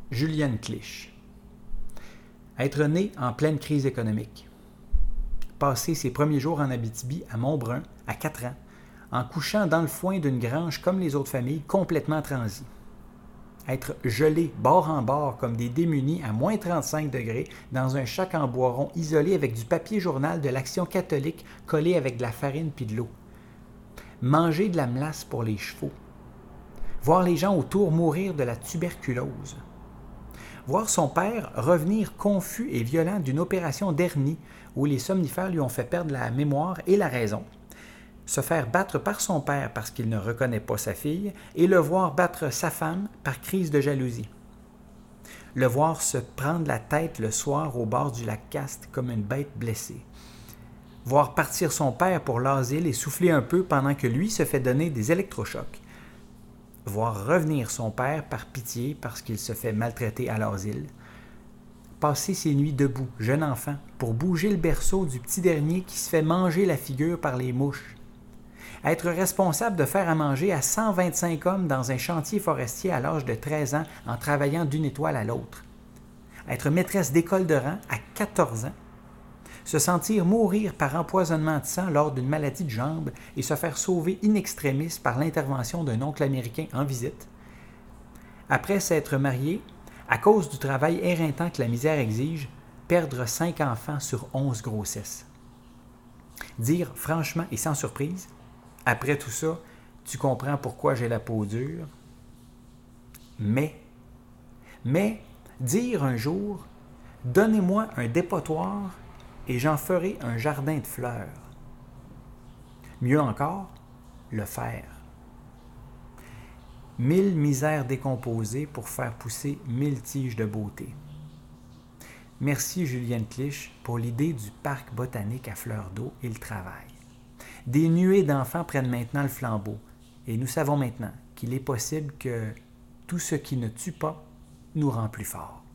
Julienne Clich. Être né en pleine crise économique. Passer ses premiers jours en Abitibi à Montbrun à 4 ans, en couchant dans le foin d'une grange comme les autres familles, complètement transies. Être gelé bord en bord comme des démunis à moins 35 degrés dans un chac en bois rond isolé avec du papier journal de l'Action catholique collé avec de la farine puis de l'eau. Manger de la melasse pour les chevaux. Voir les gens autour mourir de la tuberculose. Voir son père revenir confus et violent d'une opération d'hernie où les somnifères lui ont fait perdre la mémoire et la raison. Se faire battre par son père parce qu'il ne reconnaît pas sa fille et le voir battre sa femme par crise de jalousie. Le voir se prendre la tête le soir au bord du lac Cast comme une bête blessée. Voir partir son père pour l'asile et souffler un peu pendant que lui se fait donner des électrochocs. Voir revenir son père par pitié parce qu'il se fait maltraiter à l'asile. Passer ses nuits debout, jeune enfant, pour bouger le berceau du petit dernier qui se fait manger la figure par les mouches. Être responsable de faire à manger à 125 hommes dans un chantier forestier à l'âge de 13 ans en travaillant d'une étoile à l'autre. Être maîtresse d'école de rang à 14 ans. Se sentir mourir par empoisonnement de sang lors d'une maladie de jambe et se faire sauver in extremis par l'intervention d'un oncle américain en visite. Après s'être marié, à cause du travail éreintant que la misère exige, perdre 5 enfants sur 11 grossesses. Dire franchement et sans surprise, après tout ça, tu comprends pourquoi j'ai la peau dure. Mais dire un jour, donnez-moi un dépotoir et j'en ferai un jardin de fleurs. Mieux encore, le faire. 1000 misères décomposées pour faire pousser 1000 tiges de beauté. Merci Julienne Clich pour l'idée du parc botanique à fleurs d'eau et le travail. Des nuées d'enfants prennent maintenant le flambeau et nous savons maintenant qu'il est possible que tout ce qui ne tue pas nous rend plus forts.